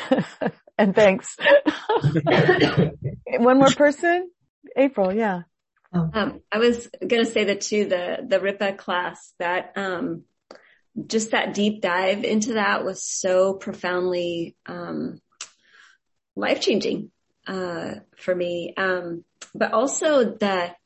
And thanks. One more person? April, yeah. I was going to say that too, the Ripa class, that, just that deep dive into that was so profoundly, life-changing, for me. But also the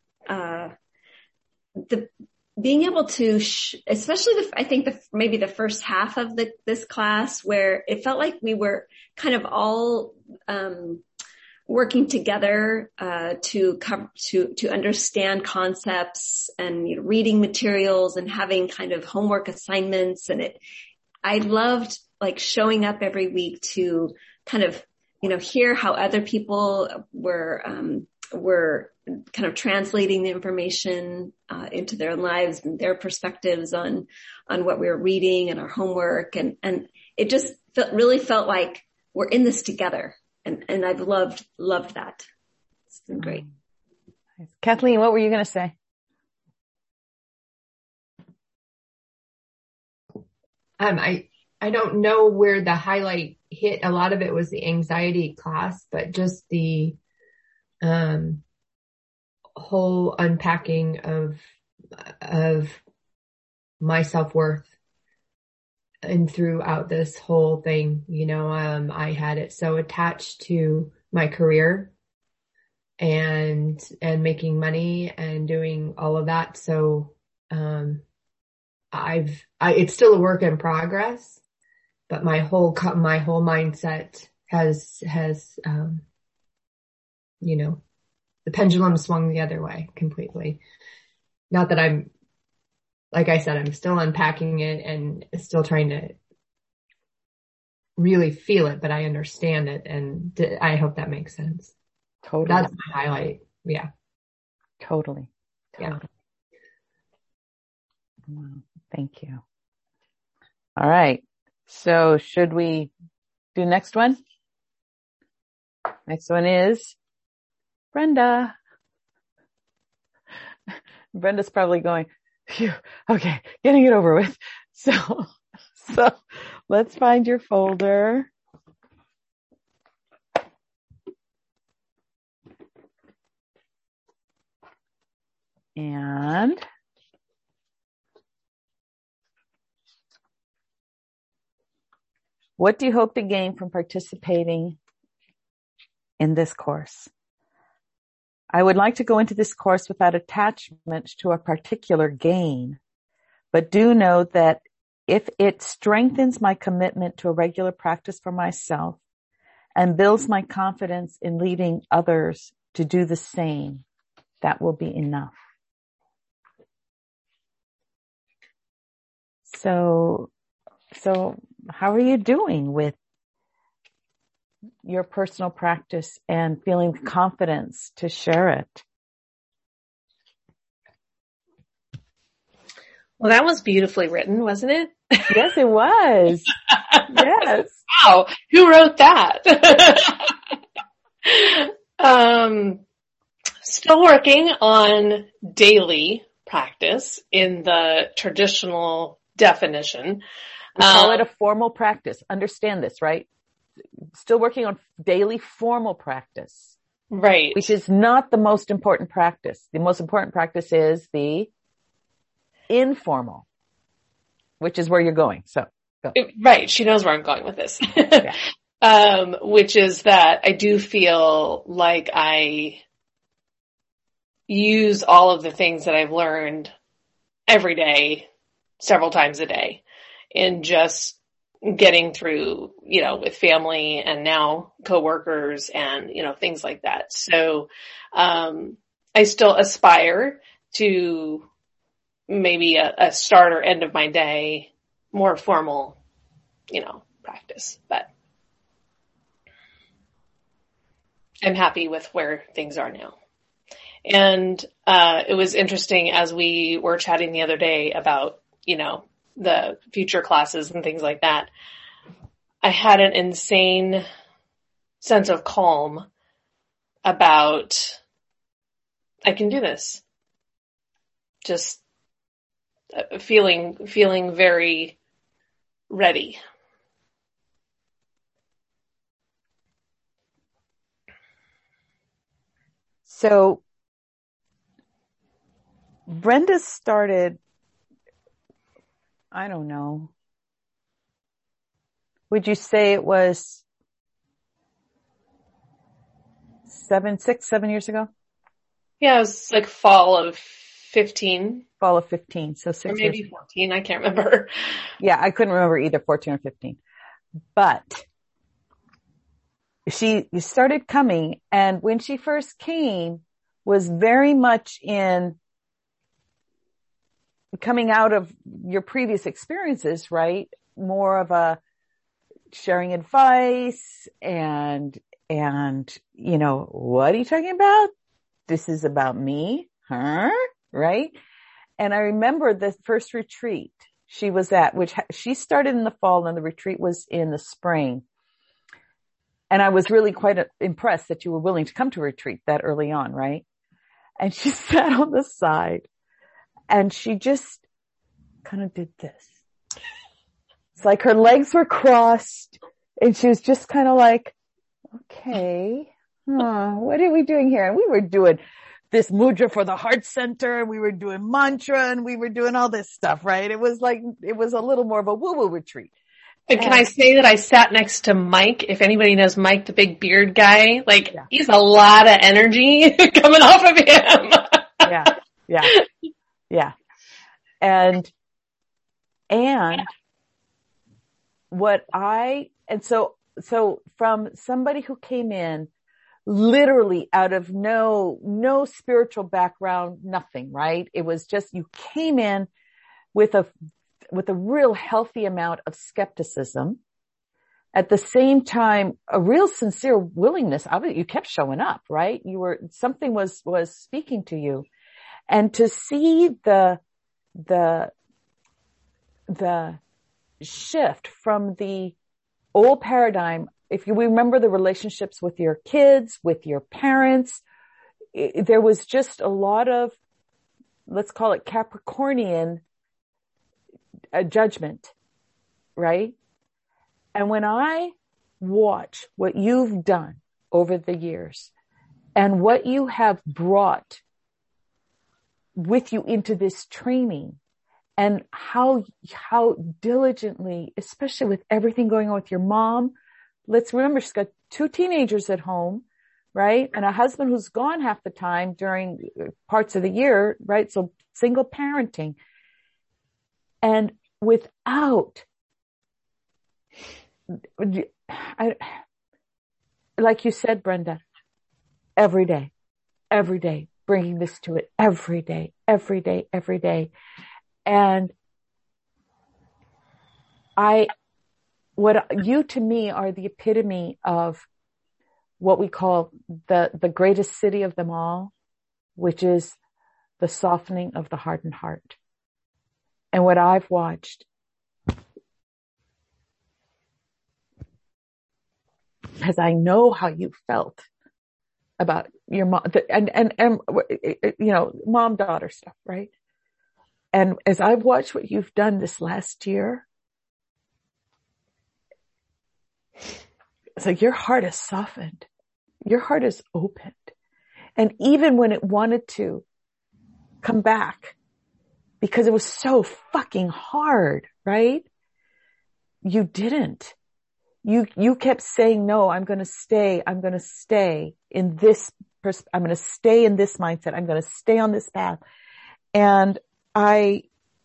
being able to, especially I think maybe the first half of this class, where it felt like we were kind of all, working together, to understand concepts and, reading materials and having kind of homework assignments. And I loved like showing up every week to kind of, hear how other people were kind of translating the information, into their lives and their perspectives on what we were reading and our homework. And it just really felt like we're in this together. And I've loved that. It's been great. Kathleen, what were you going to say? I don't know where the highlight hit. A lot of it was the anxiety class, but just the, whole unpacking of my self-worth. And throughout this whole thing, I had it so attached to my career and making money and doing all of that. So, it's still a work in progress, but my whole mindset has, the pendulum swung the other way completely. Not that like I said, I'm still unpacking it and still trying to really feel it, but I understand it. And I hope that makes sense. Totally. That's my highlight. Yeah. Totally. Yeah. Wow. Thank you. All right. So should we do next one? Next one is Brenda. Brenda's probably going, phew, okay, getting it over with. So let's find your folder. And what do you hope to gain from participating in this course? I would like to go into this course without attachment to a particular gain, but do note that if it strengthens my commitment to a regular practice for myself and builds my confidence in leading others to do the same, that will be enough. So how are you doing with your personal practice and feeling confidence to share it? Well, that was beautifully written, wasn't it? Yes, it was. Yes. Wow. Who wrote that? Still working on daily practice in the traditional definition. We call it a formal practice. Understand this, right? Still working on daily formal practice. Right. Which is not the most important practice. The most important practice is the informal, which is where you're going. So go. Right. She knows where I'm going with this. Yeah. Which is that I do feel like I use all of the things that I've learned every day, several times a day, in just getting through, with family and now coworkers and, things like that. So, I still aspire to maybe a start or end of my day, more formal, practice, but I'm happy with where things are now. And, it was interesting as we were chatting the other day about, the future classes and things like that. I had an insane sense of calm about, I can do this. Just feeling very ready. So Brenda started, I don't know. Would you say it was 7 years ago? Yeah, it was like fall of 15. Fall of 15. So 6 or maybe years. 14. I can't remember. Yeah, I couldn't remember either 14 or 15. But she started coming, and when she first came was very much in coming out of your previous experiences, right? More of a sharing advice and, you know, what are you talking about? This is about me, huh? Right? And I remember the first retreat she was at, which she started in the fall and the retreat was in the spring. And I was really quite impressed that you were willing to come to a retreat that early on, right? And she sat on the side and she just kind of did this. It's like her legs were crossed and she was just kind of like, okay, what are we doing here? And we were doing this mudra for the heart center. We were doing mantra and we were doing all this stuff, right? It was a little more of a woo-woo retreat. And can I say that I sat next to Mike? If anybody knows Mike, the big beard guy, he's a lot of energy coming off of him. Yeah. And so from somebody who came in literally out of no spiritual background, nothing, right? It was just, you came in with a real healthy amount of skepticism. At the same time, a real sincere willingness. You kept showing up, right? Something was speaking to you. And to see the shift from the old paradigm, if you remember the relationships with your kids, with your parents, there was just a lot of, let's call it Capricornian judgment, right? And when I watch what you've done over the years and what you have brought with you into this training and how diligently, especially with everything going on with your mom, let's remember she's got 2 teenagers at home, right? And a husband who's gone half the time during parts of the year, right? So single parenting. And without, like you said, Brenda, every day, bringing this to it every day. And what you to me are the epitome of what we call the greatest city of them all, which is the softening of the hardened heart. And what I've watched, because I know how you felt about your mom and you know, mom-daughter stuff, right? And as I've watched what you've done this last year, it's like your heart is softened. Your heart is opened. And even when it wanted to come back, because it was so fucking hard, right? You didn't. You kept saying, no, I'm going to stay in this, I'm going to stay in this mindset. I'm going to stay on this path. And I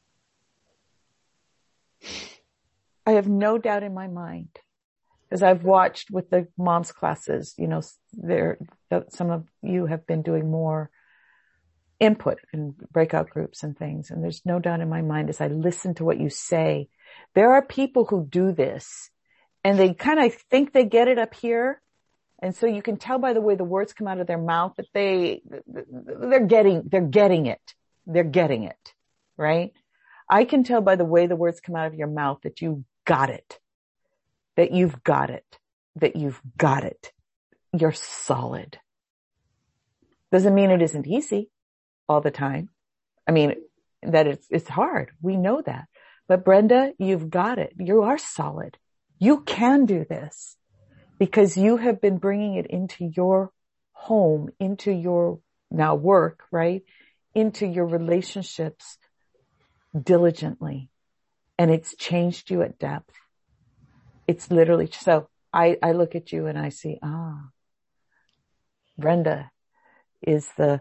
have no doubt in my mind, as I've watched with the moms classes, you know, some of you have been doing more input and breakout groups and things. And there's no doubt in my mind, as I listen to what you say, there are people who do this and they kind of think they get it up here. And so you can tell by the way the words come out of their mouth that they're getting it, right? I can tell by the way the words come out of your mouth that you got it, that you've got it, that you've got it. You're solid. Doesn't mean it isn't easy all the time. I mean, that it's hard. We know that. But Brenda, you've got it. You are solid. You can do this because you have been bringing it into your home, into your now work, right? Into your relationships diligently. And it's changed you at depth. It's literally, so I look at you and I see, Brenda is the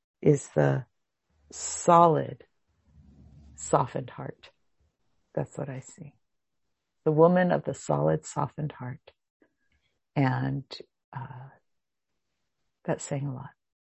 solid, softened heart. That's what I see. The woman of the solid, softened heart. And that's saying a lot.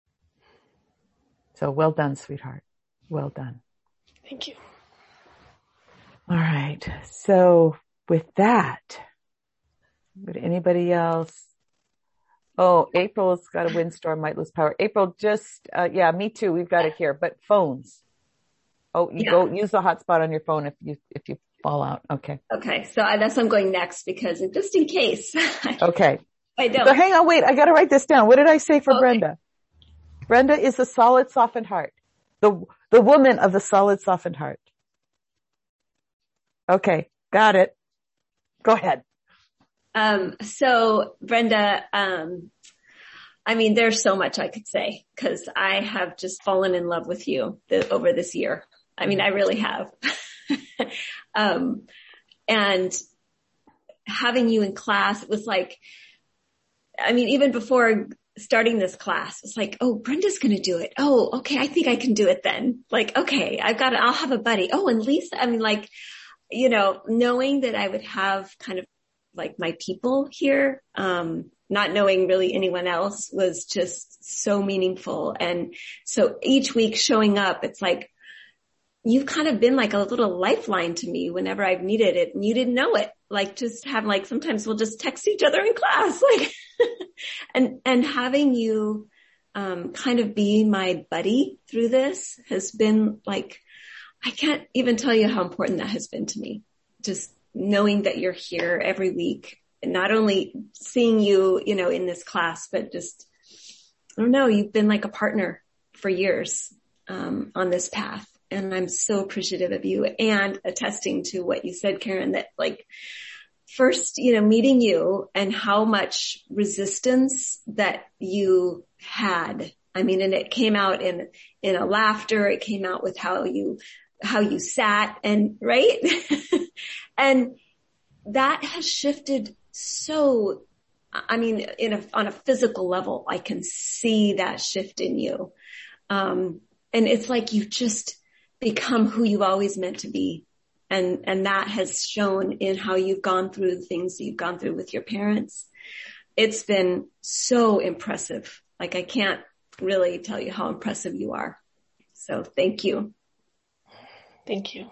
So well done, sweetheart. Well done. Thank you. All right. So with that, would anybody else? Oh, April's got a windstorm, might lose power. April, just, yeah, me too. We've got it here, but phones. Oh, go use the hotspot on your phone if you fall out. Okay. Okay. So that's why I'm going next, because just in case. Okay. I don't. So hang on, wait, I got to write this down. What did I say for Brenda? Brenda is the solid, softened heart. The woman of the solid, softened heart. Okay. Got it. Go ahead. So Brenda, I mean, there's so much I could say, because I have just fallen in love with you over this year. I mean, I really have. And having you in class, it was like, I mean, even before starting this class, it's like, oh, Brenda's going to do it. Oh, okay. I think I can do it then. Like, okay, I'll have a buddy. Oh, and Lisa, I mean, like, you know, knowing that I would have kind of like my people here, not knowing really anyone else was just so meaningful. And so each week showing up, it's like, you've kind of been like a little lifeline to me whenever I've needed it and you didn't know it. Like just have like, sometimes we'll just text each other in class, like, and having you, kind of be my buddy through this has been like, I can't even tell you how important that has been to me. Just knowing that you're here every week and not only seeing you, you know, in this class, but just, I don't know, you've been like a partner for years, on this path. And I'm so appreciative of you, and attesting to what you said, Karen, that like first, you know, meeting you and how much resistance that you had. I mean, and it came out in a laughter. It came out with how you sat and right. And that has shifted so, I mean, on a physical level, I can see that shift in you. And it's like you've just become who you've always meant to be. And that has shown in how you've gone through the things that you've gone through with your parents. It's been so impressive. Like I can't really tell you how impressive you are. So thank you. Thank you.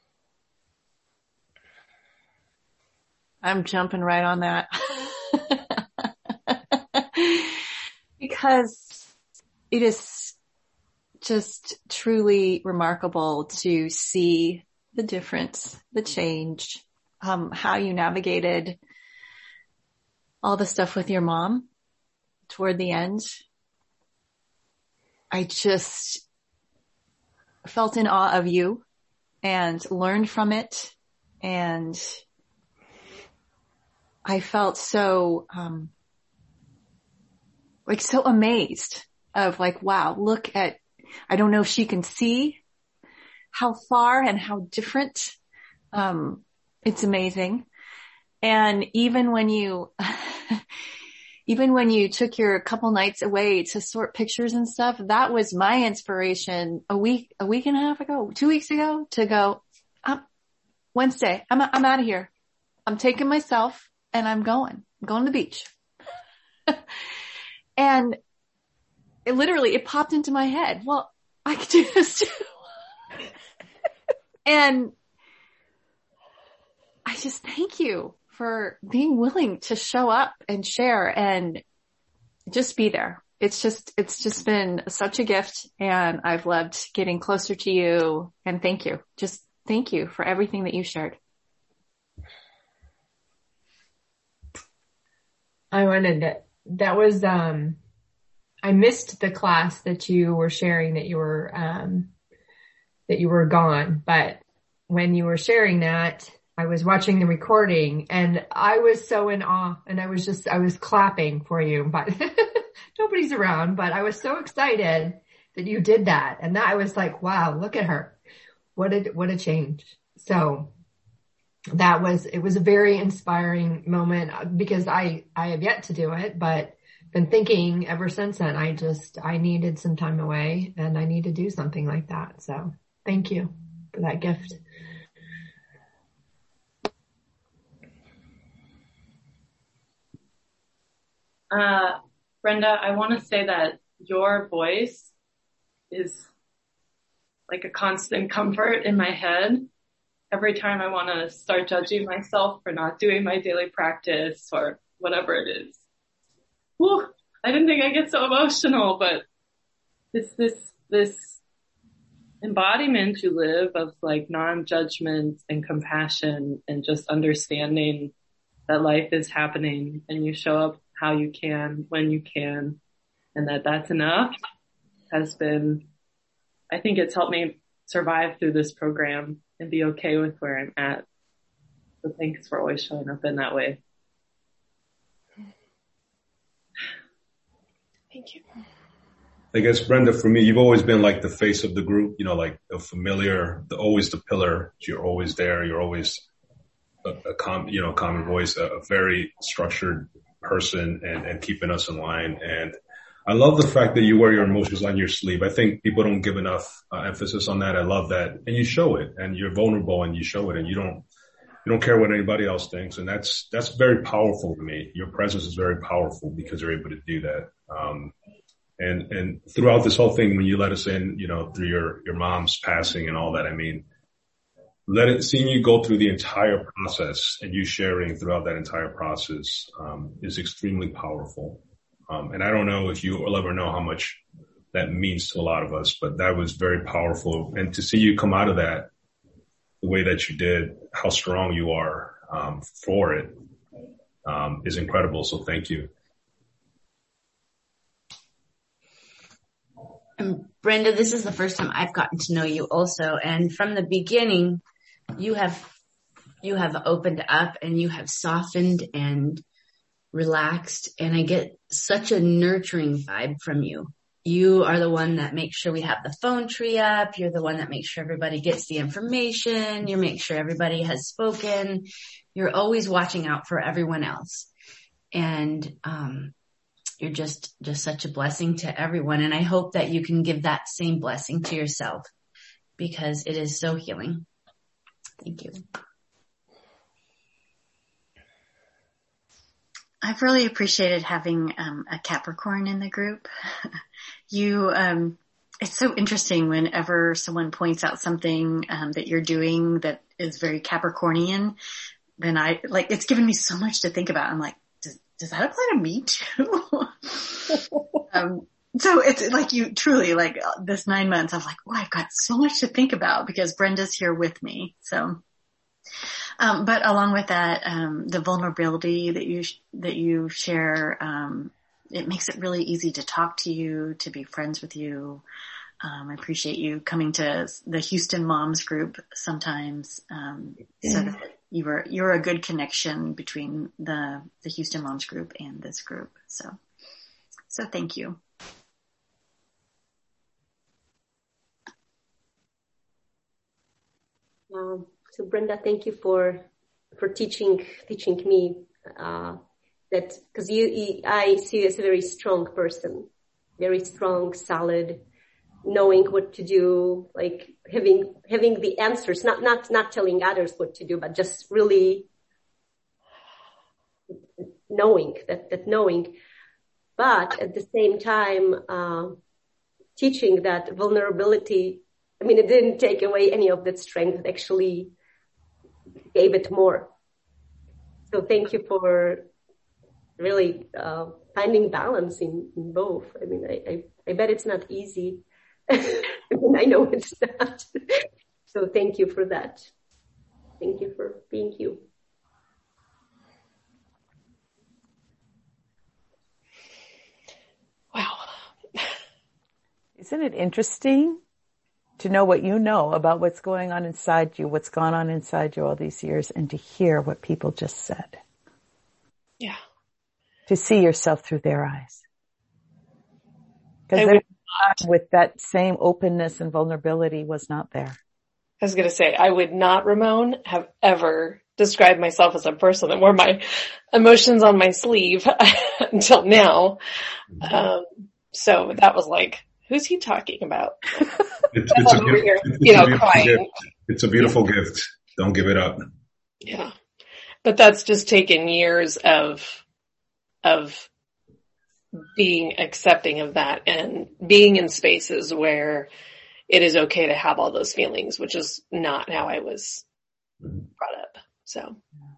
I'm jumping right on that. Because it is just truly remarkable to see the difference, the change, how you navigated all the stuff with your mom toward the end. I just felt in awe of you and learned from it. And I felt so, so amazed of like, wow, look at, I don't know if she can see how far and how different. It's amazing. And even when you took your couple nights away to sort pictures and stuff, that was my inspiration a week and a half ago, 2 weeks ago to go, Wednesday, I'm out of here. I'm taking myself and I'm going to the beach. And it popped into my head. Well, I could do this too. And I just thank you for being willing to show up and share and just be there. It's just been such a gift, and I've loved getting closer to you, and thank you. Just thank you for everything that you shared. That was, I missed the class that you were sharing that you were gone. But when you were sharing that, I was watching the recording and I was so in awe, and I was clapping for you, but nobody's around, but I was so excited that you did that. And that I was like, wow, look at her. What a change. So it was a very inspiring moment because I have yet to do it, but been thinking ever since then, I needed some time away and I need to do something like that. So thank you for that gift. Brenda, I want to say that your voice is like a constant comfort in my head. Every time I want to start judging myself for not doing my daily practice or whatever it is. Whew, I didn't think I'd get so emotional, but it's this embodiment you live of like non-judgment and compassion and just understanding that life is happening and you show up how you can, when you can, and that's enough has been, I think it's helped me survive through this program and be okay with where I'm at. So thanks for always showing up in that way. Thank you. I guess, Brenda, for me, you've always been like the face of the group, like a familiar, always the pillar. You're always there. You're always a common voice, a very structured person and keeping us in line. And I love the fact that you wear your emotions on your sleeve. I think people don't give enough emphasis on that. I love that. And you show it and you're vulnerable and you show it and you don't care what anybody else thinks. And that's very powerful to me. Your presence is very powerful because you're able to do that. And throughout this whole thing, when you let us in, through your mom's passing and all that, I mean, seeing you go through the entire process and you sharing throughout that entire process, is extremely powerful. And I don't know if you will ever know how much that means to a lot of us, but that was very powerful. And to see you come out of that the way that you did, how strong you are, for it, is incredible. So thank you. And Brenda, this is the first time I've gotten to know you also. And from the beginning, you have opened up and you have softened and relaxed. And I get such a nurturing vibe from you. You are the one that makes sure we have the phone tree up. You're the one that makes sure everybody gets the information. You make sure everybody has spoken. You're always watching out for everyone else. And, you're just such a blessing to everyone. And I hope that you can give that same blessing to yourself because it is so healing. Thank you. I've really appreciated having a Capricorn in the group. It's so interesting whenever someone points out something that you're doing that is very Capricornian, then it's given me so much to think about. I'm like, does that apply to me too? So it's like you truly this 9 months, I'm like, oh, I've got so much to think about because Brenda's here with me. So, but along with that, the vulnerability that you share, it makes it really easy to talk to you, to be friends with you. I appreciate you coming to the Houston Moms group sometimes, so that you're a good connection between the Houston Moms group and this group. So thank you. So Brenda, thank you for teaching me, that because I see you as a very strong person, very strong, solid, knowing what to do, like having the answers, not telling others what to do, but just really knowing that knowing. But at the same time, teaching that vulnerability, I mean, it didn't take away any of that strength. It actually gave it more. So thank you for really finding balance in both. I mean, I bet it's not easy. I mean, I know it's not. So thank you for that. Thank you for being you. Wow. Isn't it interesting to know what you know about what's going on inside you, what's gone on inside you all these years, and to hear what people just said? Yeah. To see yourself through their eyes. Because there's a time with that same openness and vulnerability was not there. I was going to say, I would not, Ramon, have ever described myself as a person that wore my emotions on my sleeve until now. So that was like, who's he talking about? It's a beautiful gift. Don't give it up. Yeah. But that's just taken years of being accepting of that and being in spaces where it is okay to have all those feelings, which is not how I was brought up. So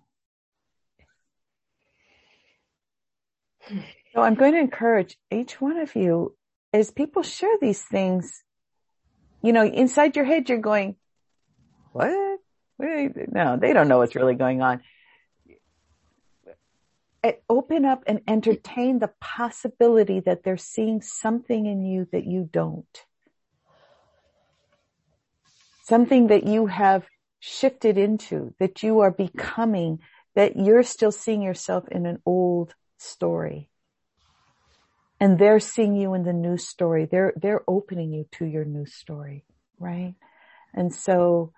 I'm going to encourage each one of you as people share these things, inside your head, you're going, what? No, they don't know what's really going on. Open up and entertain the possibility that they're seeing something in you that you don't. Something that you have shifted into, that you are becoming, that you're still seeing yourself in an old story. And they're seeing you in the new story. They're opening you to your new story, right? And so,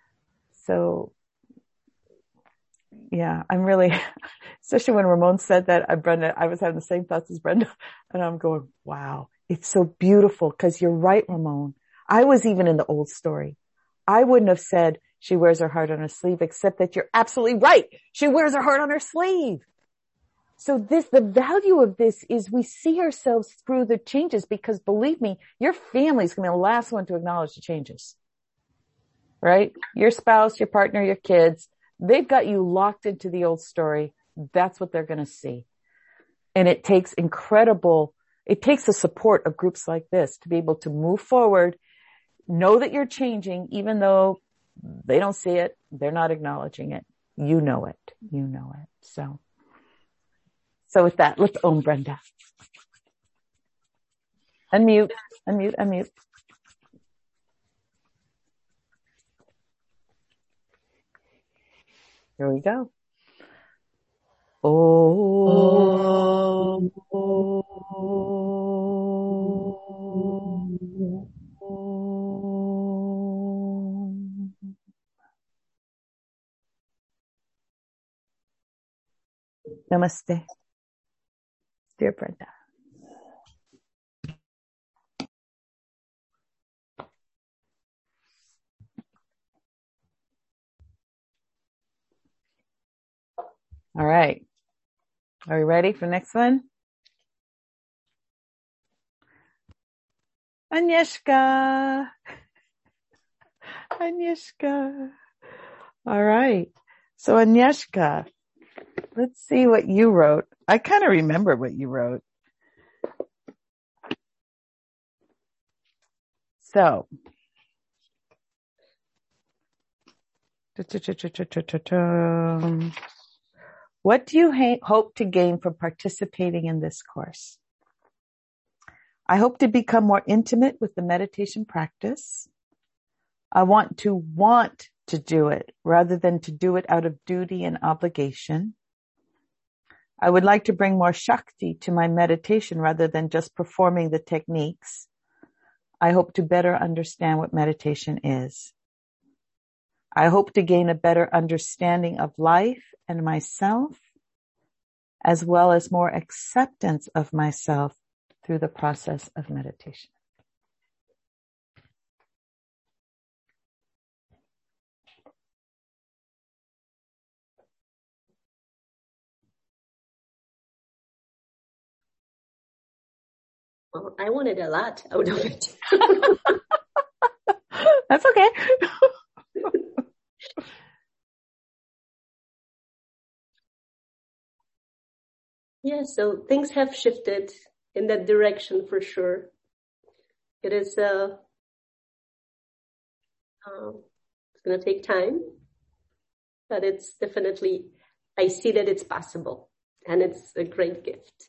yeah, I'm really, especially when Ramon said that, Brenda, I was having the same thoughts as Brenda, and I'm going, wow, it's so beautiful, because you're right, Ramon. I was even in the old story. I wouldn't have said she wears her heart on her sleeve, except that you're absolutely right. She wears her heart on her sleeve. So the value of this is we see ourselves through the changes, because believe me, your family's going to be the last one to acknowledge the changes, right? Your spouse, your partner, your kids, they've got you locked into the old story. That's what they're going to see. And it takes the support of groups like this to be able to move forward, know that you're changing, even though they don't see it. They're not acknowledging it. You know it. So with that, let's own Brenda. Unmute. Here we go. Namaste. Dear Brenda. All right. Are we ready for the next one? Agnieszka. All right. So Agnieszka, let's see what you wrote. I kind of remember what you wrote. So, what do you hope to gain from participating in this course? I hope to become more intimate with the meditation practice. I want to do it rather than to do it out of duty and obligation. I would like to bring more Shakti to my meditation rather than just performing the techniques. I hope to better understand what meditation is. I hope to gain a better understanding of life and myself, as well as more acceptance of myself through the process of meditation. Well, I wanted a lot out of it. That's okay. Yeah, so things have shifted in that direction for sure. It is, it's going to take time, but it's definitely, I see that it's possible, and it's a great gift.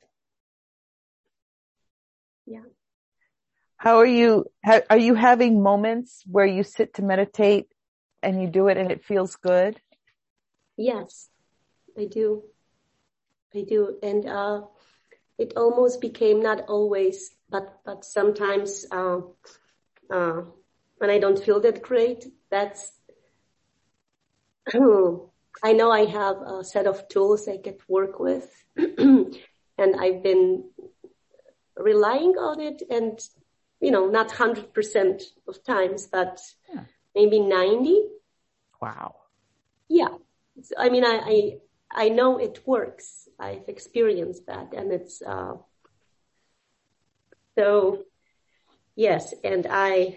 Yeah. How are you having moments where you sit to meditate and you do it and it feels good? Yes, I do. And it almost became, not always, but sometimes, when I don't feel that great, that's, I know I have a set of tools I could work with and I've been relying on it, and, not 100% of times, but maybe 90. Wow. Yeah. I mean, I know it works. I've experienced that, and it's, so yes. And I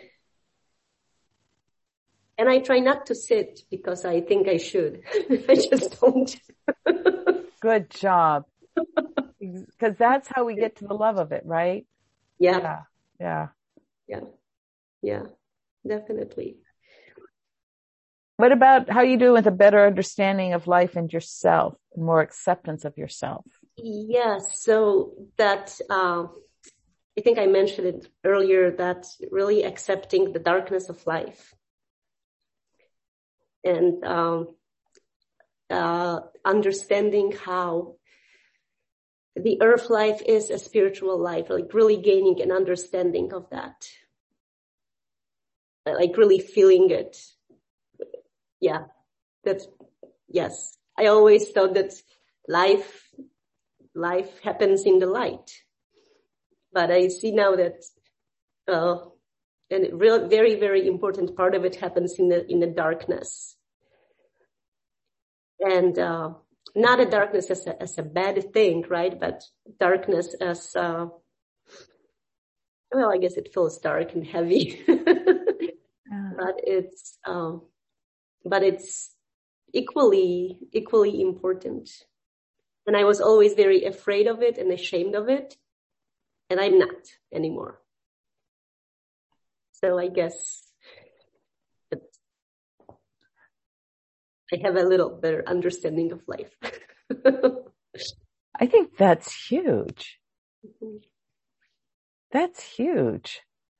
try not to sit because I think I should. I just don't. Good job. Because that's how we get to the love of it, right? Yeah. Yeah. Yeah. Definitely. What about how you do with a better understanding of life and yourself, and more acceptance of yourself? Yes. So that, I think I mentioned it earlier, that really accepting the darkness of life and, understanding how the earth life is a spiritual life, like really gaining an understanding of that, like really feeling it. Yeah, yes. I always thought that life happens in the light, but I see now that, and a real, very, very important part of it happens in the darkness. And, not a darkness as a bad thing, right? But darkness as, well, I guess it feels dark and heavy, but it's equally important. And I was always very afraid of it and ashamed of it, and I'm not anymore. So I guess I have a little better understanding of life. I think that's huge. That's huge.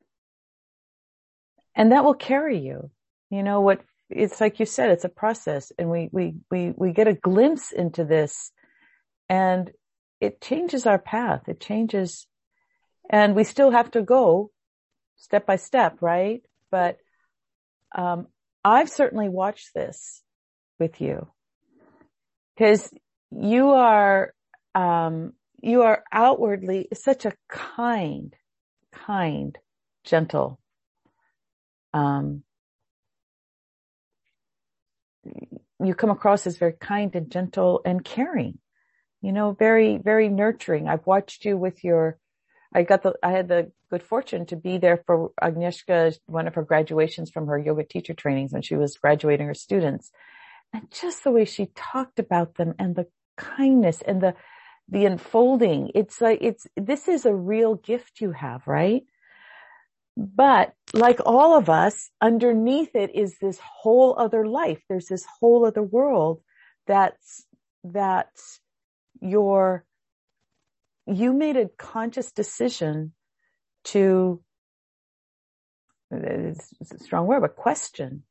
And that will carry you. It's like you said, it's a process, and we get a glimpse into this, and it changes our path. It changes, and we still have to go step by step, right? But, I've certainly watched this with you, because you are outwardly such a kind, gentle, you come across as very kind and gentle and caring, very, very nurturing. I've watched you with I had the good fortune to be there for Agnieszka, one of her graduations from her yoga teacher trainings when she was graduating her students. And just the way she talked about them, and the kindness and the unfolding. It's like, this is a real gift you have, right? But like all of us, underneath it is this whole other life. There's this whole other world that's you made a conscious decision to, it's a strong word, but question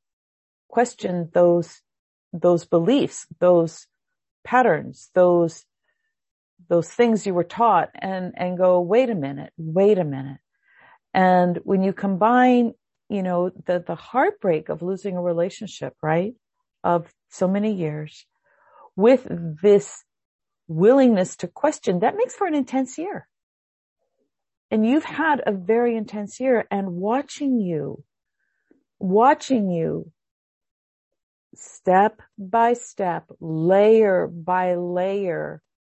those beliefs, those patterns, those things you were taught, and go, wait a minute. And when you combine, the heartbreak of losing a relationship, right, of so many years, with this willingness to question, that makes for an intense year. And you've had a very intense year, and watching you step by step, layer by layer,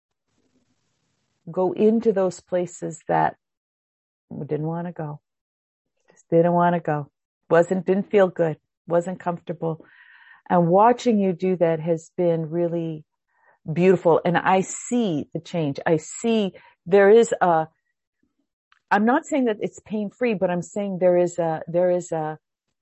go into those places that we didn't want to go. Just didn't want to go. Didn't feel good. Wasn't comfortable. And watching you do that has been really beautiful. And I see the change. I see I'm not saying that it's pain-free, but I'm saying there is a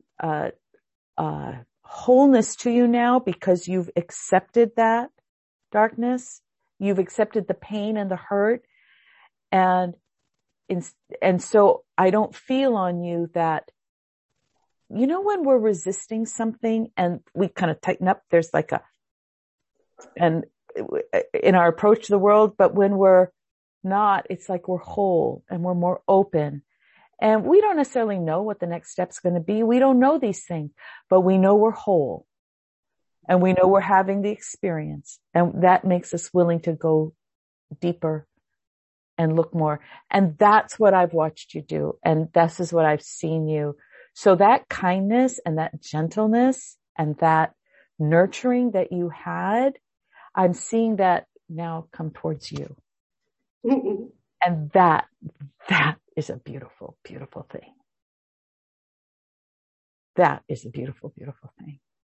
wholeness to you now, because you've accepted that darkness. You've accepted the pain and the hurt. And so I don't feel on you that, when we're resisting something and we kind of tighten up, there's in our approach to the world, but when we're not, it's like we're whole and we're more open. And we don't necessarily know what the next step's going to be. We don't know these things, but we know we're whole and we know we're having the experience, and that makes us willing to go deeper and look more. And that's what I've watched you do. And this is what I've seen you. So that kindness and that gentleness and that nurturing that you had, I'm seeing that now come towards you. And that is a beautiful, beautiful thing. That is a beautiful, beautiful thing.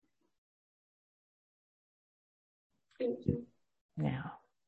Thank you. Yeah.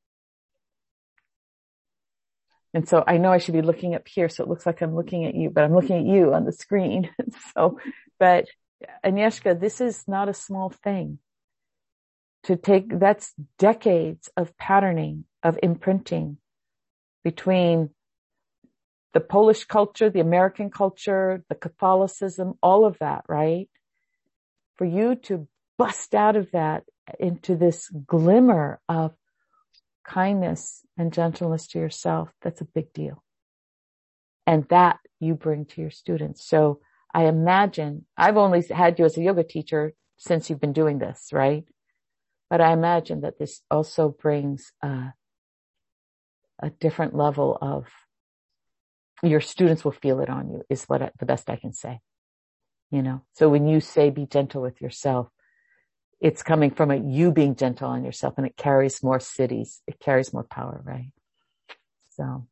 And so I know I should be looking up here, so it looks like I'm looking at you, but I'm looking at you on the screen. So, but Agnieszka, this is not a small thing to take. That's decades of patterning, of imprinting between the Polish culture, the American culture, the Catholicism, all of that, right? For you to bust out of that into this glimmer of kindness and gentleness to yourself, that's a big deal. And that you bring to your students. So I imagine, I've only had you as a yoga teacher since you've been doing this, right? But I imagine that this also brings a different level of, your students will feel it on you, is the best I can say. You know, so when you say be gentle with yourself, it's coming from you being gentle on yourself, and it carries more cities. It carries more power, right? So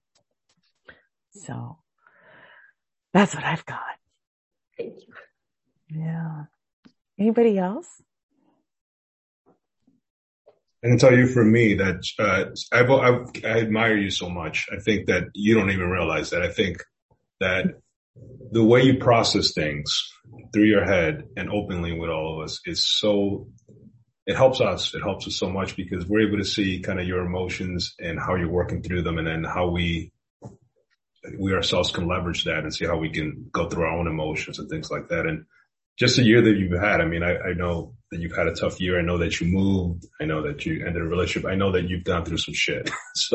that's what I've got. Thank you. Yeah. Anybody else? I can tell you for me that I admire you so much. I think that you don't even realize that. I think that the way you process things through your head and openly with all of us is so, it helps us. It helps us so much because we're able to see kind of your emotions and how you're working through them, and then how we ourselves can leverage that and see how we can go through our own emotions and things like that. And just the year that you've had, I mean, I know that you've had a tough year. I know that you moved. I know that you ended a relationship. I know that you've gone through some shit.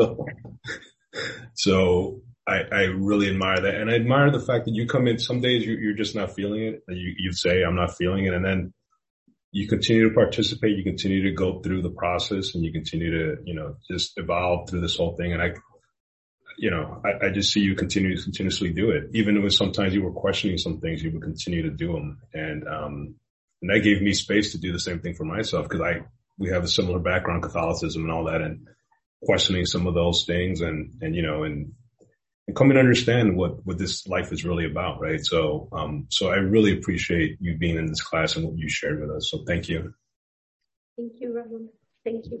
So I really admire that. And I admire the fact that you come in, some days you're just not feeling it. You say, I'm not feeling it. And then you continue to participate. You continue to go through the process, and you continue to, just evolve through this whole thing. And I just see you continuously do it. Even when sometimes you were questioning some things, you would continue to do them. And that gave me space to do the same thing for myself, because we have a similar background, Catholicism and all that, and questioning some of those things and coming to understand what this life is really about. Right. So I really appreciate you being in this class and what you shared with us. So thank you. Thank you, Ramon. Thank you.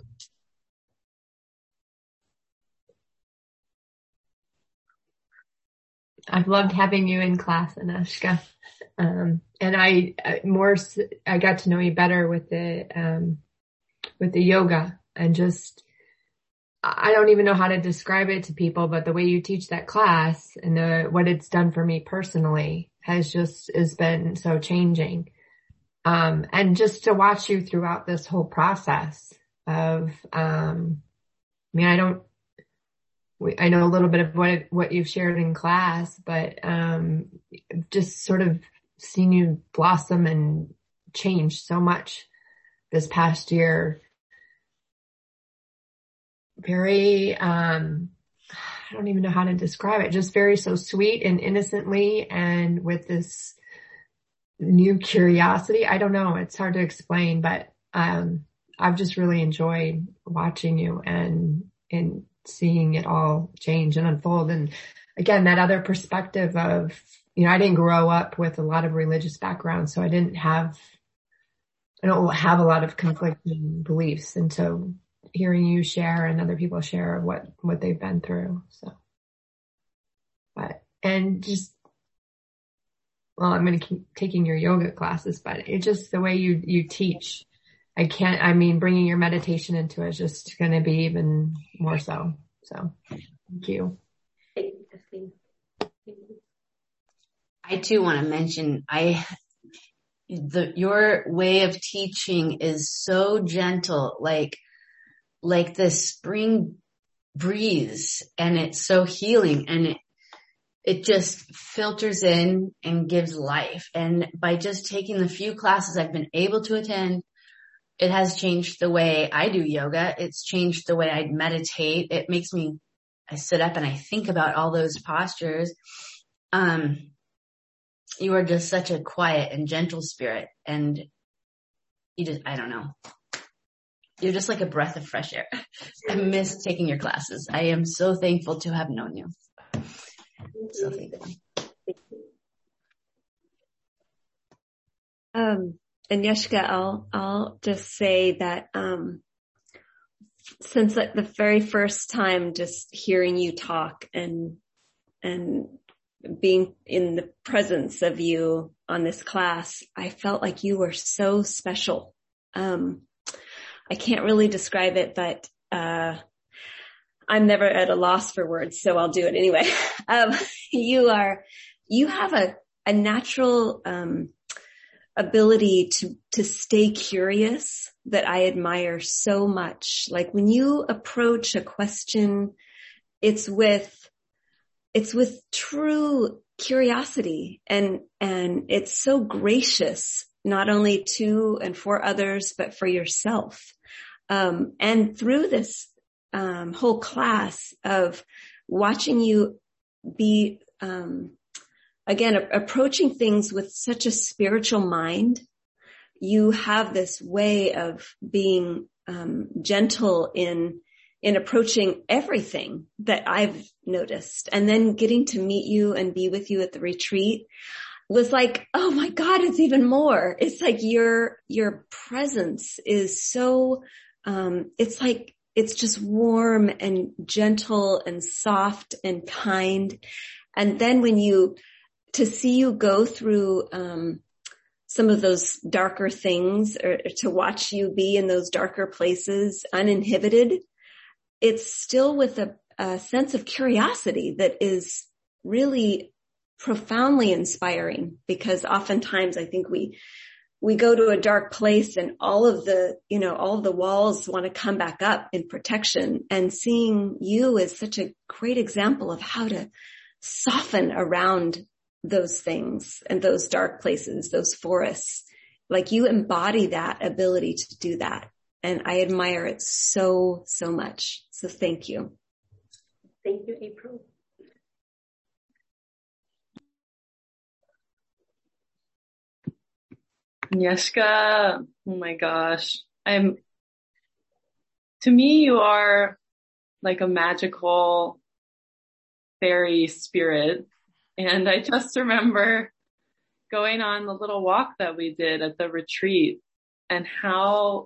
I've loved having you in class, Agnieszka. And I got to know you better with the yoga, and just, I don't even know how to describe it to people, but the way you teach that class and what it's done for me personally has been so changing. And just to watch you throughout this whole process of, I know a little bit of what you've shared in class, but just sort of seen you blossom and change so much this past year. Very, I don't even know how to describe it. Just very so sweet and innocently, and with this new curiosity. I don't know. It's hard to explain, but I've just really enjoyed watching you and seeing it all change and unfold. And again, that other perspective of, I didn't grow up with a lot of religious background, so I don't have a lot of conflicting beliefs. And so hearing you share and other people share what they've been through. So, I'm going to keep taking your yoga classes, but it's just the way you teach. Bringing your meditation into it is just going to be even more so. So thank you. Thank you, Kathleen. I too want to mention, your way of teaching is so gentle, like the spring breathes and it's so healing, and it just filters in and gives life. And by just taking the few classes I've been able to attend, it has changed the way I do yoga. It's changed the way I meditate. It makes me, I sit up and I think about all those postures. You are just such a quiet and gentle spirit, and you just, I don't know. You're just like a breath of fresh air. I miss taking your classes. I am so thankful to have known you. So thankful. Agnieszka, I'll just say that, since the very first time just hearing you talk and being in the presence of you on this class, I felt like you were so special. I can't really describe it, but, I'm never at a loss for words, so I'll do it anyway. You have a natural, ability to stay curious that I admire so much. Like when you approach a question, it's with true curiosity, and it's so gracious, not only to and for others, but for yourself. And through this, whole class of watching you be, again, approaching things with such a spiritual mind, you have this way of being gentle in approaching everything that I've noticed. And then getting to meet you and be with you at the retreat was like, oh my God, it's even more. It's like your presence is so, it's just warm and gentle and soft and kind. And then to see you go through, some of those darker things, or to watch you be in those darker places uninhibited, it's still with a sense of curiosity that is really profoundly inspiring, because oftentimes I think we go to a dark place and all of the walls want to come back up in protection, and seeing you is such a great example of how to soften around those things and those dark places, those forests. Like you embody that ability to do that. And I admire it so, so much. So thank you. Thank you, April. Agnieszka, oh my gosh. To me, you are like a magical fairy spirit. And I just remember going on the little walk that we did at the retreat, and how,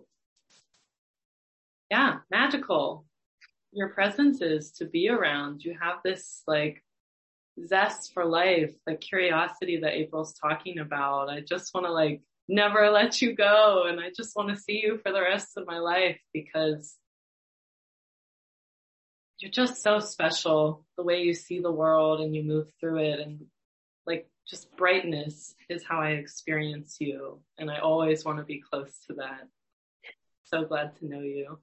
magical your presence is to be around. You have this like zest for life, the curiosity that April's talking about. I just want to like never let you go. And I just want to see you for the rest of my life, because you're just so special, the way you see the world and you move through it, and like just brightness is how I experience you. And I always want to be close to that. So glad to know you.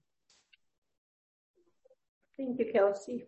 Thank you, Kelsey.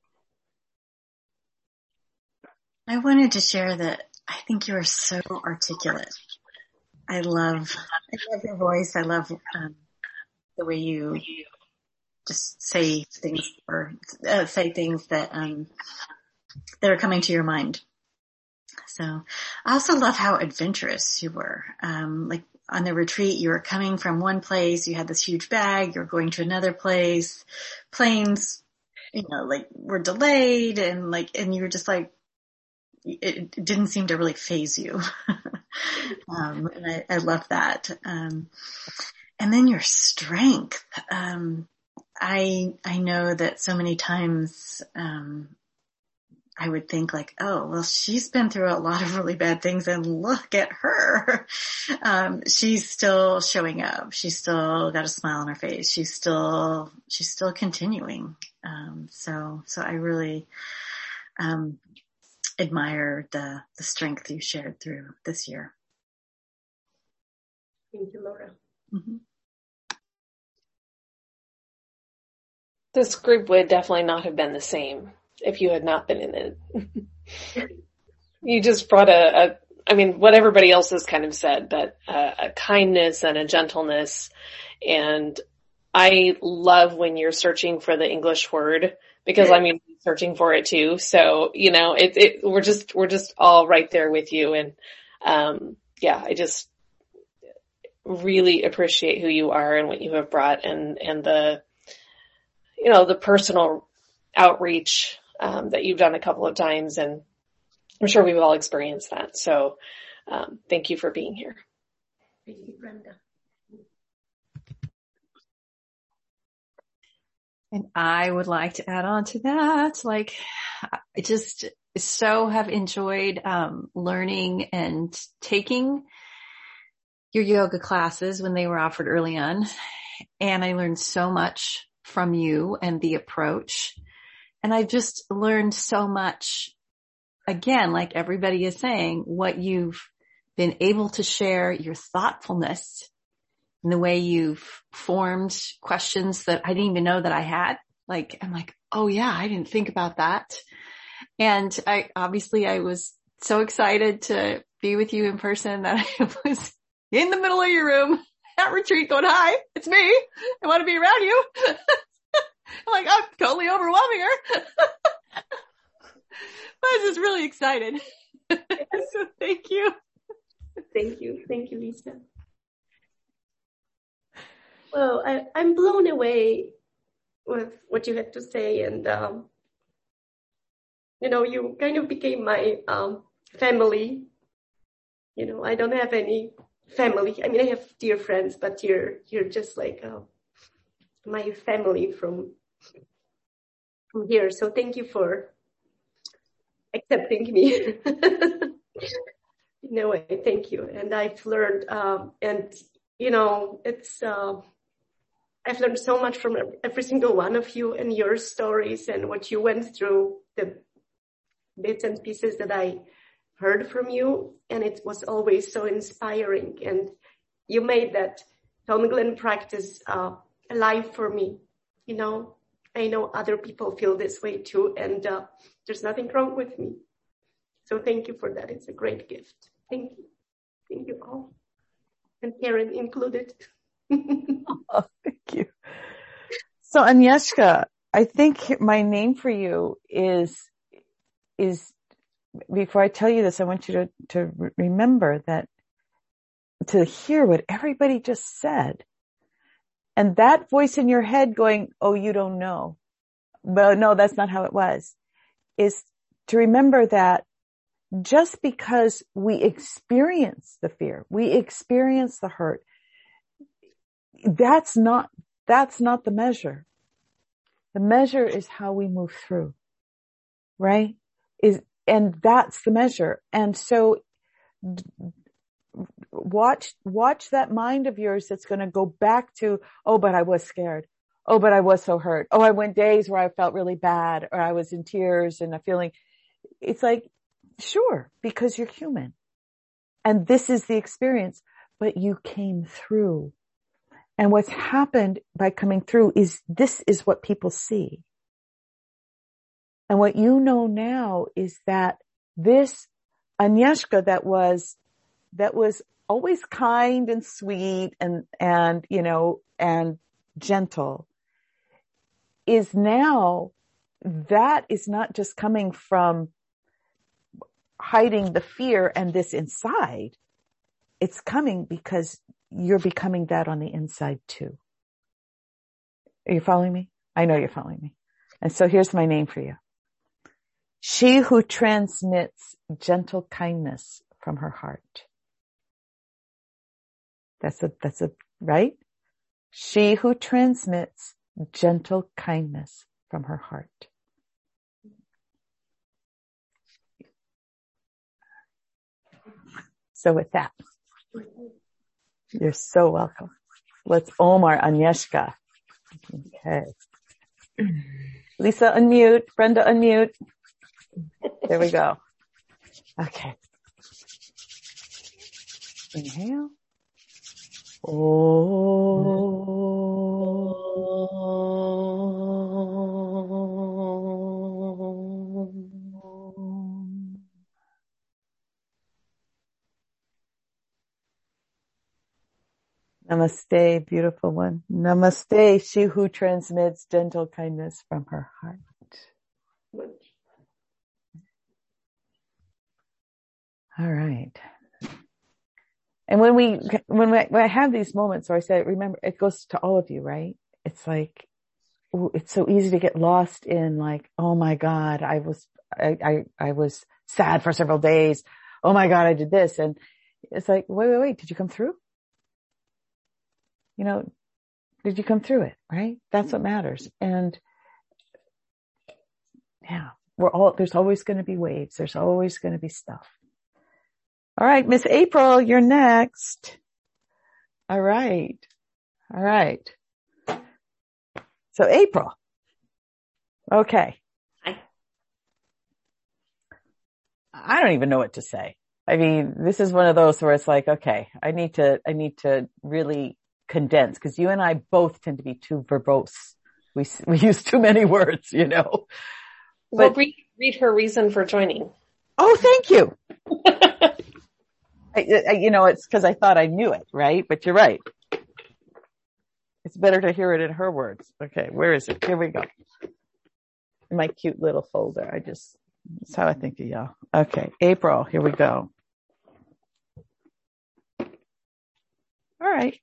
I wanted to share that I think you are so articulate. I love your voice. I love the way you just say things, or say things that are coming to your mind. So I also love how adventurous you were. Like on the retreat, you were coming from one place, you had this huge bag, you're going to another place, planes, like were delayed, and you were just like, it didn't seem to really faze you. And I love that. And then your strength. I know that so many times, I would think like, oh, well, she's been through a lot of really bad things, and look at her. She's still showing up. She's still got a smile on her face. She's still continuing. So I really, admire the strength you shared through this year. Thank you, Laura. Mm-hmm. This group would definitely not have been the same if you had not been in it. You just brought I mean, what everybody else has kind of said, but a kindness and a gentleness. And I love when you're searching for the English word, because I'm searching for it too. So, we're just all right there with you. And, I just really appreciate who you are and what you have brought, and the, the personal outreach, that you've done a couple of times. And I'm sure we've all experienced that. So, thank you for being here. Thank you, Brenda. And I would like to add on to that. Like, I just so have enjoyed, learning and taking your yoga classes when they were offered early on. And I learned so much from you and the approach. And I've just learned so much, again, like everybody is saying, what you've been able to share, your thoughtfulness, and the way you've formed questions that I didn't even know that I had. Like, I'm like, oh yeah, I didn't think about that. And I was so excited to be with you in person that I was in the middle of your room at retreat going, hi, it's me. I want to be around you. I'm like, I'm totally overwhelming her. I was just really excited. So thank you. Thank you. Thank you, Lisa. Well, I'm blown away with what you had to say. And, you kind of became my family. I don't have any family. I mean, I have dear friends, but you're just like my family from here. So thank you for accepting me. Thank you. And I've learned, I've learned so much from every single one of you and your stories and what you went through, the bits and pieces that I heard from you. And it was always so inspiring. And you made that Tonglen practice alive for me. I know other people feel this way too. And there's nothing wrong with me. So thank you for that. It's a great gift. Thank you. Thank you all. And Karen included. Oh, thank you. So Agnieszka, I think my name for you is before I tell you this, I want you to remember that, to hear what everybody just said. And that voice in your head going, oh, you don't know. Well, no, that's not how it was. Is to remember that just because we experience the fear, we experience the hurt, that's not the measure. The measure is how we move through, right? And that's the measure. And so watch that mind of yours that's going to go back to, oh, but I was scared. Oh, but I was so hurt. Oh, I went days where I felt really bad, or I was in tears and a feeling. It's like, sure, because you're human. And this is the experience, but you came through. And what's happened by coming through is this is what people see. And what you know now is that this Agnieszka that was always kind and sweet and gentle is now, that is not just coming from hiding the fear and this inside. It's coming because you're becoming that on the inside too. Are you following me? I know you're following me. And so here's my name for you. She who transmits gentle kindness from her heart. That's a, right? She who transmits gentle kindness from her heart. So with that, you're so welcome. Let's Omar Agnieszka. Okay. Lisa, unmute. Brenda, unmute. There we go. Okay. Inhale. Oh. Namaste, beautiful one. Namaste, she who transmits gentle kindness from her heart. All right. And when I have these moments where I say, remember, it goes to all of you, right? It's like, it's so easy to get lost in like, oh my God, I was sad for several days. Oh my God, I did this. And it's like, wait, did you come through? You know, did you come through it? Right? That's what matters. And yeah, there's always going to be waves. There's always going to be stuff. All right, Miss April, you're next. All right. So April. Okay. Hi. I don't even know what to say. I mean, this is one of those where it's like, okay, I need to really condense, because you and I both tend to be too verbose. We use too many words, you know. But well, read her reason for joining. Oh, thank you. It's because I thought I knew it, right? But you're right. It's better to hear it in her words. Okay, where is it? Here we go. In my cute little folder. That's how I think of y'all. Okay, April, here we go. All right.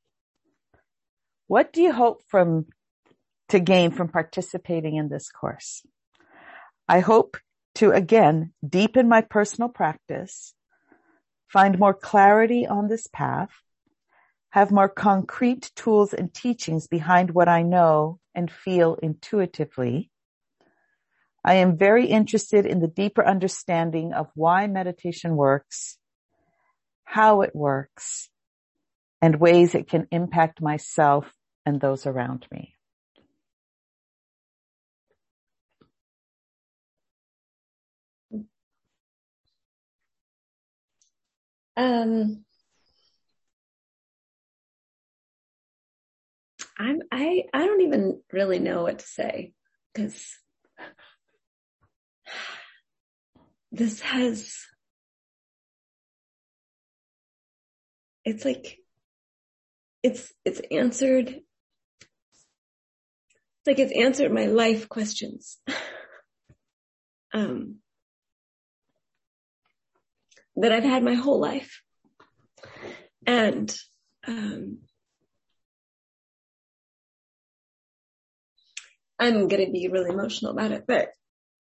What do you hope to gain from participating in this course? I hope to, again, deepen my personal practice, find more clarity on this path, have more concrete tools and teachings behind what I know and feel intuitively. I am very interested in the deeper understanding of why meditation works, how it works, and ways it can impact myself and those around me. I don't even really know what to say, because this it's like, it's answered. It's like it's answered my life questions. That I've had my whole life. And, I'm going to be really emotional about it, but,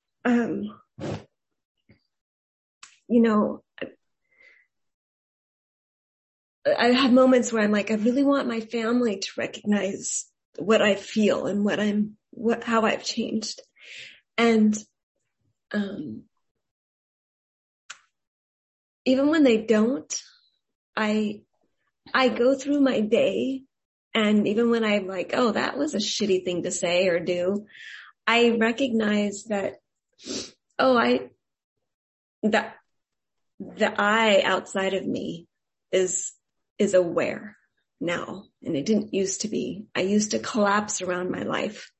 I have moments where I'm like, I really want my family to recognize what I feel and how I've changed. And, even when they don't, I go through my day, and even when I'm like, oh, that was a shitty thing to say or do, I recognize that, the I outside of me is aware now, and it didn't used to be. I used to collapse around my life,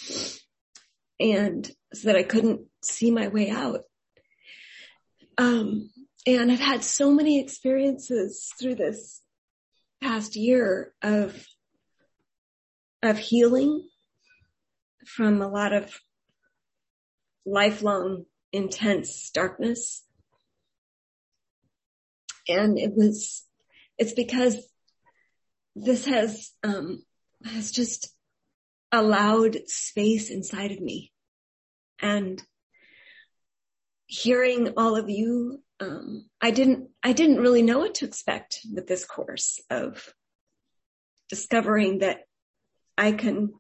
and so that I couldn't see my way out. And I've had so many experiences through this past year of healing from a lot of lifelong intense darkness. And it's because this has just allowed space inside of me. And hearing all of you, I didn't really know what to expect with this course, of discovering that I can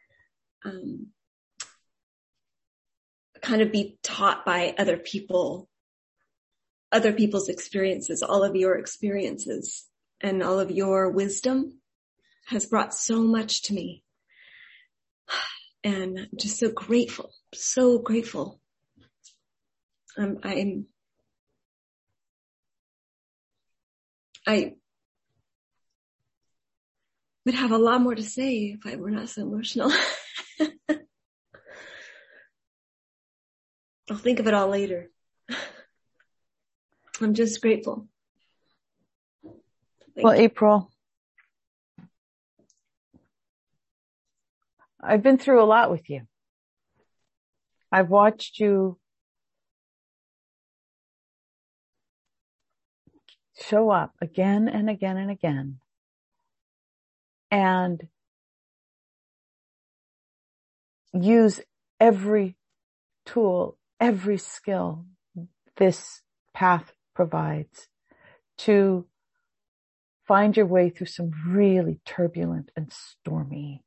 kind of be taught by other people's experiences. All of your experiences and all of your wisdom has brought so much to me. And I'm just so grateful, so grateful. I would have a lot more to say if I were not so emotional. I'll think of it all later. I'm just grateful. Well, April, I've been through a lot with you. I've watched you show up again and again and again. And use every tool, every skill this path provides to find your way through some really turbulent and stormy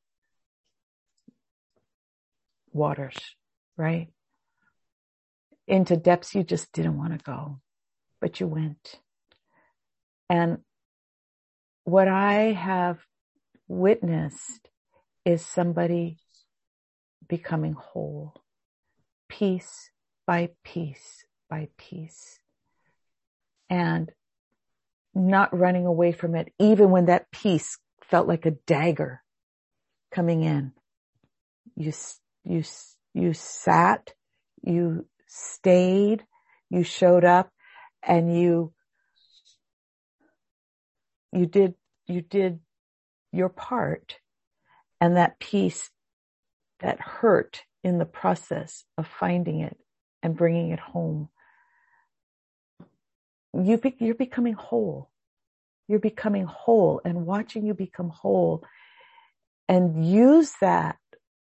waters, right? Into depths you just didn't want to go, but you went. And what I have witnessed is somebody becoming whole, piece by piece by piece, and not running away from it, even when that piece felt like a dagger coming in. You sat, you stayed, you showed up, and you did your part. And that piece that hurt in the process of finding it and bringing it home, you're becoming whole. You're becoming whole, and watching you become whole, and use that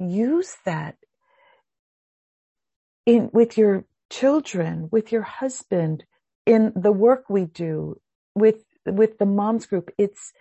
with your children, with your husband, in the work we do, with the moms group. It's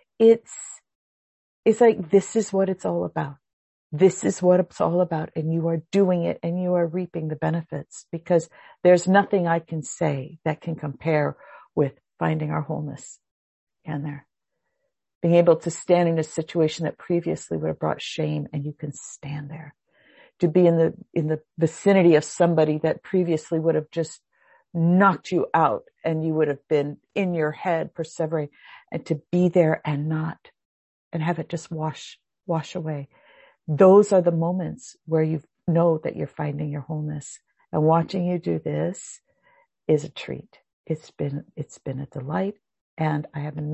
like, this is what it's all about. This is what it's all about. And you are doing it, and you are reaping the benefits, because there's nothing I can say that can compare with finding our wholeness. And there, being able to stand in a situation that previously would have brought shame, and you can stand there. To be in the vicinity of somebody that previously would have just knocked you out, and you would have been in your head persevering, and to be there and have it just wash away. Those are the moments where you know that you're finding your wholeness. And watching you do this is a treat. It's been a delight. And I have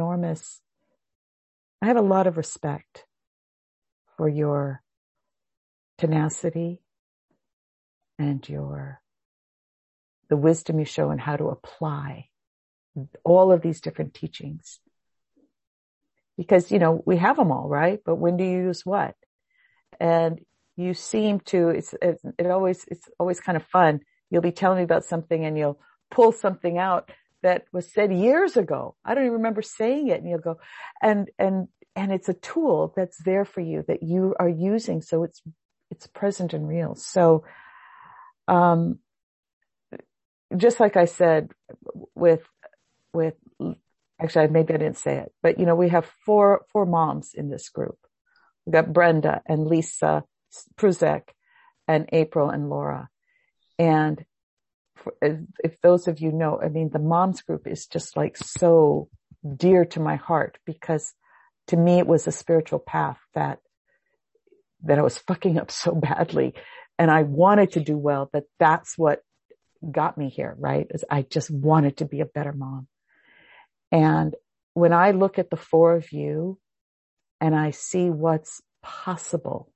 a lot of respect for your tenacity and the wisdom you show in how to apply all of these different teachings. Because, we have them all, right? But when do you use what? And you seem to, it's always kind of fun. You'll be telling me about something, and you'll pull something out that was said years ago. I don't even remember saying it. And you'll go, and it's a tool that's there for you that you are using. So it's present and real. So, just like I said with, actually, maybe I didn't say it, but we have four moms in this group. We've got Brenda and Lisa Pruzek and April and Laura. And if those of you know, the moms group is just like so dear to my heart, because to me it was a spiritual path that I was fucking up so badly, and I wanted to do well. That's what got me here, right? I just wanted to be a better mom. And when I look at the four of you and I see what's possible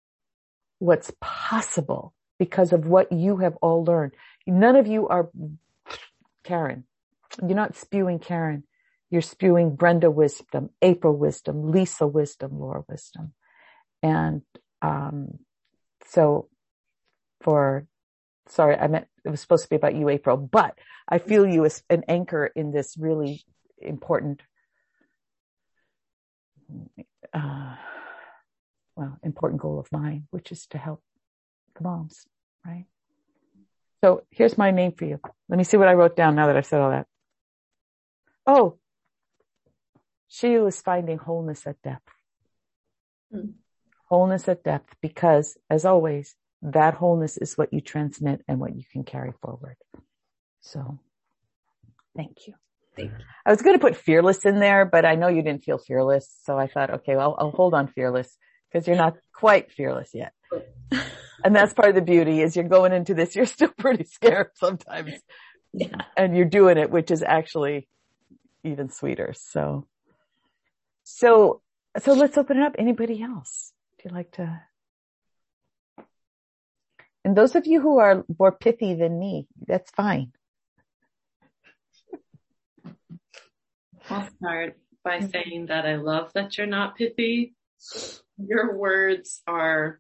because of what you have all learned. None of you are Karen. You're not spewing Karen. You're spewing Brenda wisdom, April wisdom, Lisa wisdom, Laura wisdom. And it was supposed to be about you, April, but I feel you as an anchor in this really important, important goal of mine, which is to help the moms, right? So here's my name for you. Let me see what I wrote down now that I've said all that. Oh, she was finding wholeness at depth. Wholeness at depth, because as always, that wholeness is what you transmit and what you can carry forward. So thank you. I was going to put fearless in there, but I know you didn't feel fearless. So I thought, okay, well, I'll hold on fearless, because you're not quite fearless yet. And that's part of the beauty, is you're going into this, you're still pretty scared sometimes. Yeah. And you're doing it, which is actually even sweeter. So let's open it up. Anybody else? If you'd like to And those of you who are more pithy than me, that's fine. I'll start by saying that I love that you're not pithy. Your words are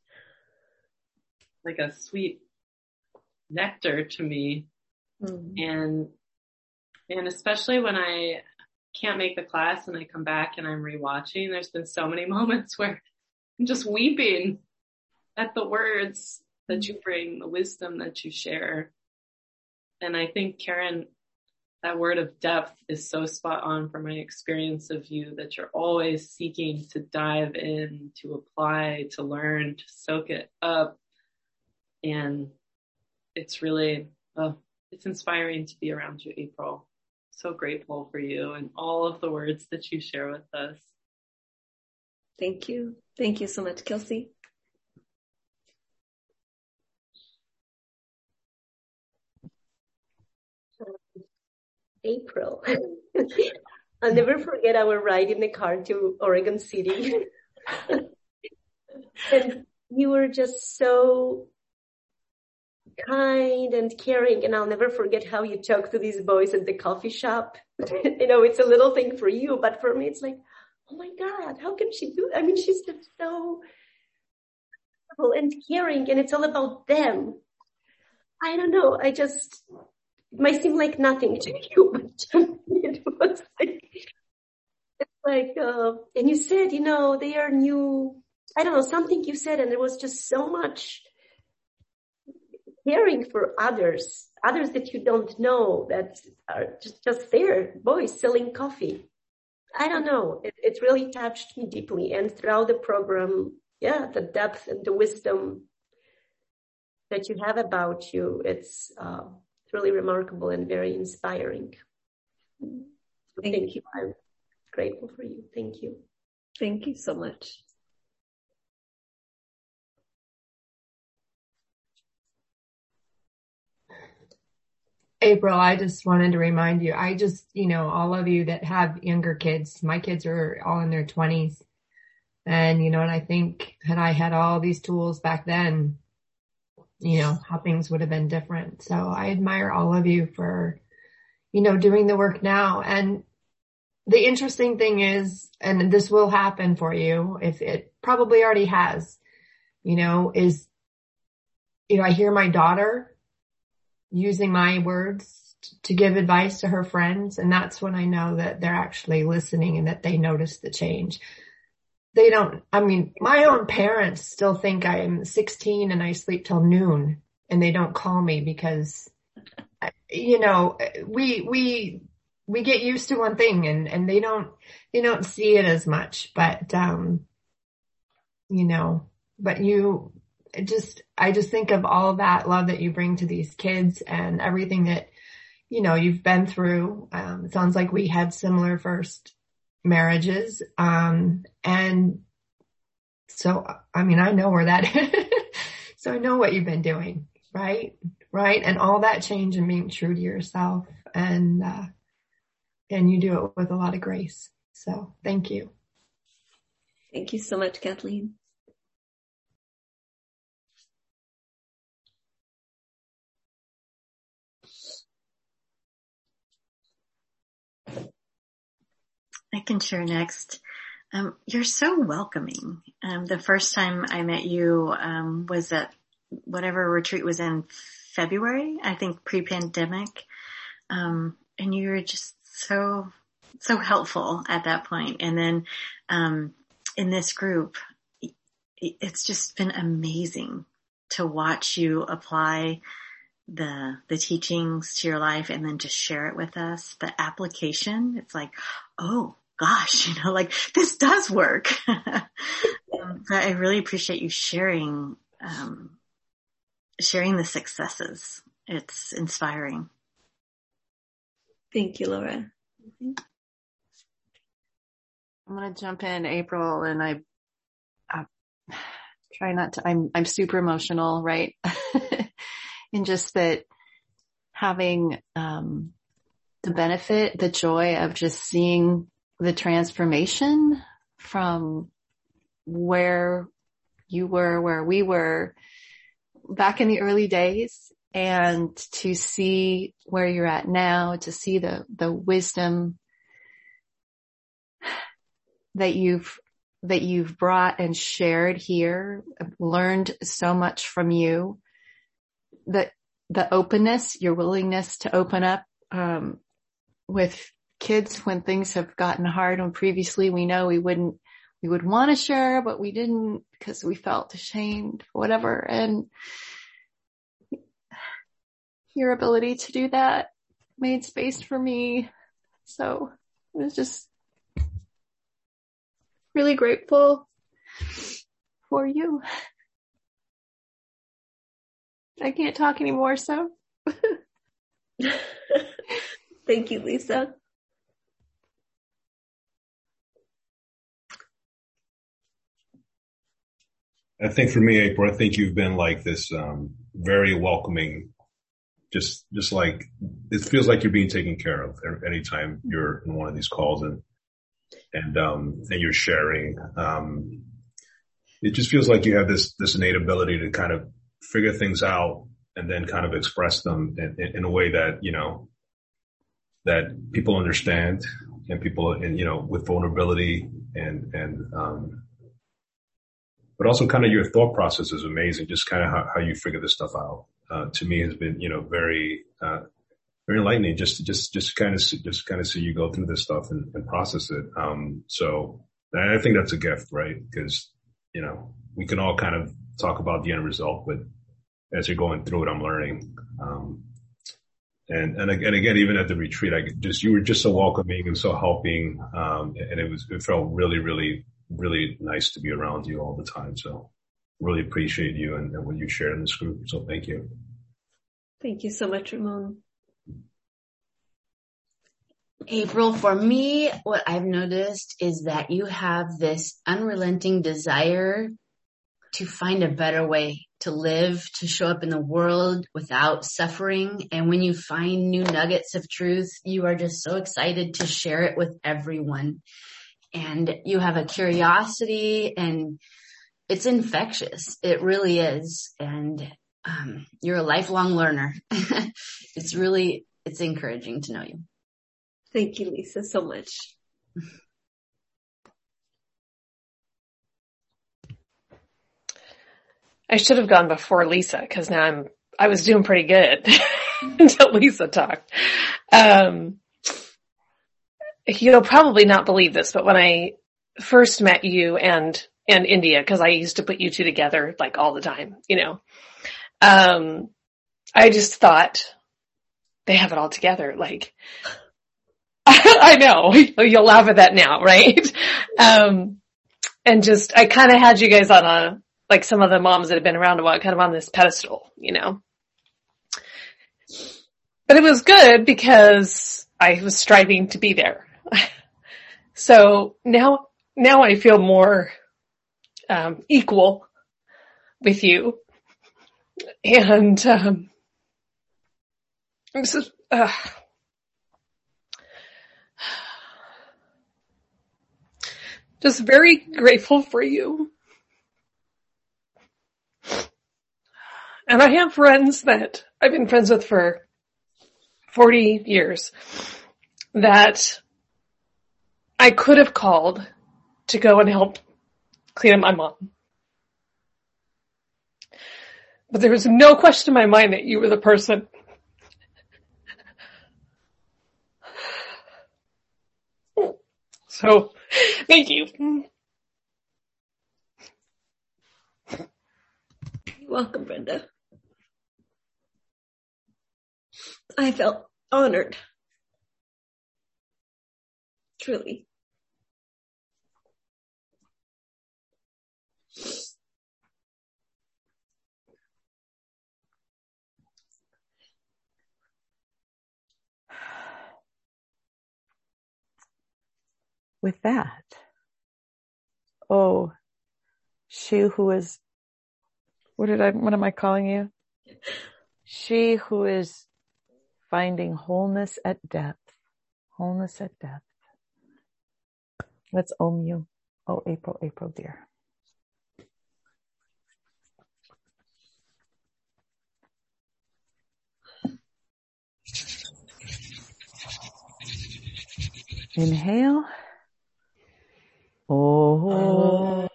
like a sweet nectar to me. And especially when I can't make the class and I come back and I'm rewatching, there's been so many moments where I'm just weeping at the words that you bring, the wisdom that you share. And I think, Karen, that word of depth is so spot on for my experience of you, that you're always seeking to dive in, to apply, to learn, to soak it up. And it's really, it's inspiring to be around you, April. So grateful for you and all of the words that you share with us. Thank you. Thank you so much, Kelsey. April. I'll never forget our ride in the car to Oregon City. And you were just so kind and caring, and I'll never forget how you talked to these boys at the coffee shop. You know, it's a little thing for you, but for me it's like, oh my God, how can she do that? I mean, she's just so wonderful and caring, and it's all about them. I don't know, it might seem like nothing to you, but to me it was like, and you said, you know, they are new, I don't know, something you said, and there was just so much caring for others that you don't know, that are just there, boys selling coffee. I don't know. It really touched me deeply. And throughout the program, the depth and the wisdom that you have about you, it's really remarkable and very inspiring. Thank you. I'm grateful for you. Thank you. Thank you so much. April, I just wanted to remind you, all of you that have younger kids, my kids are all in their 20s. And, and I think had I had all these tools back then, how things would have been different. So I admire all of you for, doing the work now. And the interesting thing is, and this will happen for you, if it probably already has, I hear my daughter using my words to give advice to her friends. And that's when I know that they're actually listening and that they notice the change. My own parents still think I'm 16 and I sleep till noon and they don't call me because, we get used to one thing and they don't see it as much, but, I just think of all of that love that you bring to these kids and everything that, you've been through. It sounds like we had similar first marriages. And so, I know where that is. So I know what you've been doing, right? Right. And all that change and being true to yourself and you do it with a lot of grace. So thank you. Thank you so much, Kathleen. I can share next. You're so welcoming. The first time I met you was at whatever retreat was in February, I think pre-pandemic. And you were just so helpful at that point. And then in this group, it's just been amazing to watch you apply the teachings to your life and then just share it with us. The application, it's like, oh gosh, this does work. I really appreciate you sharing the successes. It's inspiring. Thank you, Laura. I'm going to jump in, April, and I try not to, I'm super emotional, right? And just that having, the benefit, the joy of just seeing the transformation from where you were, where we were, back in the early days and to see where you're at now, to see the wisdom that you've brought and shared here. I've learned so much from you. The openness, your willingness to open up, with kids when things have gotten hard, when previously we know we would want to share, but we didn't because we felt ashamed, whatever. And your ability to do that made space for me. So I was just really grateful for you. I can't talk anymore, so. Thank you, Lisa. I think for me, April, I think you've been like this, very welcoming, just like, it feels like you're being taken care of anytime you're in one of these calls and you're sharing. It just feels like you have this innate ability to kind of figure things out and then kind of express them in a way that, that people understand and people, and, with vulnerability but also kind of your thought process is amazing. Just kind of how you figure this stuff out, to me has been, very, very enlightening just kind of see you go through this stuff and process it. So I think that's a gift, right? Because, we can all kind of talk about the end result, but as you're going through it, I'm learning. And again, even at the retreat, you were just so welcoming and so helping. And it felt really, really, really nice to be around you all the time. So really appreciate you and what you shared in this group. So thank you. Thank you so much, Ramon. April, for me, what I've noticed is that you have this unrelenting desire to find a better way to live, to show up in the world without suffering. And when you find new nuggets of truth, you are just so excited to share it with everyone. And you have a curiosity, and it's infectious. It really is. And you're a lifelong learner. It's encouraging to know you. Thank you, Lisa, so much. I should have gone before Lisa because now I was doing pretty good until Lisa talked. You'll probably not believe this, but when I first met you and India, because I used to put you two together like all the time, I just thought they have it all together. Like, I know you'll laugh at that now, right? And I kind of had you guys on like some of the moms that have been around a while, kind of on this pedestal, but it was good because I was striving to be there. So now I feel more, equal with you. And, just very grateful for you. And I have friends that I've been friends with for 40 years that I could have called to go and help clean up my mom. But there was no question in my mind that you were the person. So, thank you. You're welcome, Brenda. I felt honored. Truly. With that, she who is, what am I calling you? She who is finding wholeness at depth. Wholeness at depth. Let's Om you. Oh, April dear. Inhale. Oh.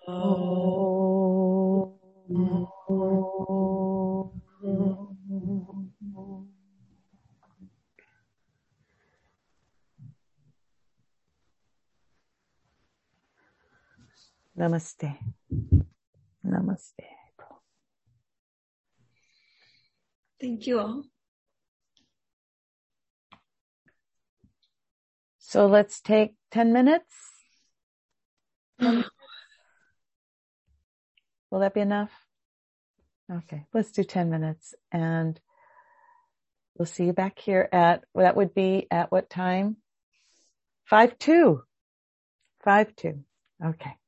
Namaste. Namaste. Thank you all. So let's take 10 minutes. Will that be enough? Okay, let's do 10 minutes and we'll see you back here at, that would be at what time? 5-2. Okay.